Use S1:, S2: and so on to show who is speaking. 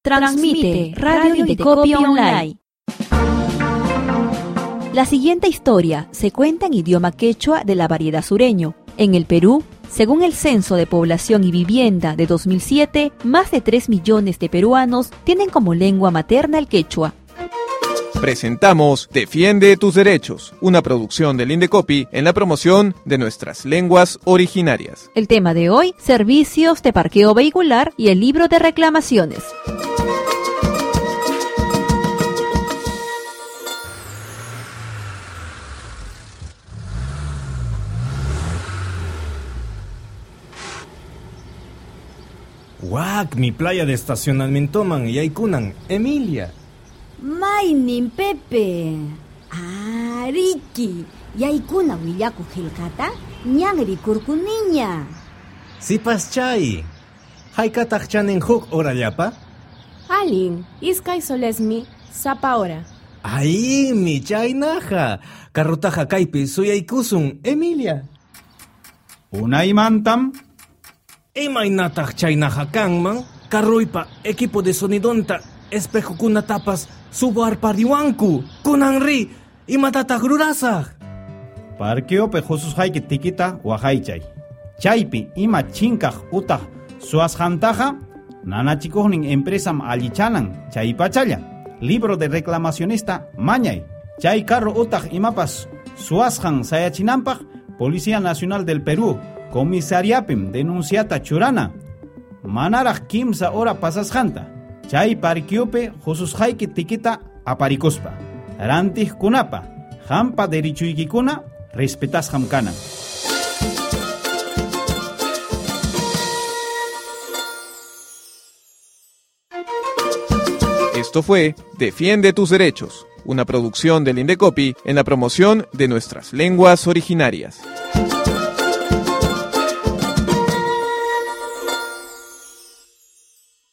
S1: Transmite Radio Indecopi Online. La siguiente historia se cuenta en idioma quechua de la variedad sureño. En el Perú, según el Censo de Población y Vivienda de 2007, más de 3 millones de peruanos tienen como lengua materna el quechua.
S2: Presentamos Defiende tus derechos, una producción del Indecopi en la promoción de nuestras lenguas originarias.
S1: El tema de hoy, servicios de parqueo vehicular y el libro de reclamaciones.
S3: Mi playa de estacionamiento man yaykunan, Emilia.
S4: Maynin Pepe. Riki. Yaykuna willaku hilkata ñanri kurkuniña.
S3: Sipas chay. Haykataq chanin huk orallapa?
S5: Alin, iskay solesmi, sapa hora.
S3: Mi chaynaja. Carrotaja kaypi suyaykusun, Emilia.
S6: Unaymantam
S3: Imaynataq chaynaja kanman, carroypa equipo de sonidonta espejukunatapas subarpariwanku. Kunanri, imatataq rurasaq.
S6: parqueope Josushayki tikita wahaychay. Chaypi ima chinkaj utaq suasjantaja nanachikuqnin empresam allichanan chaypachalla. Libro de reclamacionista mañay. Chay carro utaq imapas suasjan sayachinanpaq Policía Nacional del Perú comisariapim denunciata churana. Manaraq kimsa hora pasasjanta. Chay parqueope Josushayki tikita aparikuspa. Rantij kunapa hampa derichuykikuna respetasjam kanan.
S2: Esto fue Defiende tus derechos, una producción del Indecopi en la promoción de nuestras lenguas originarias.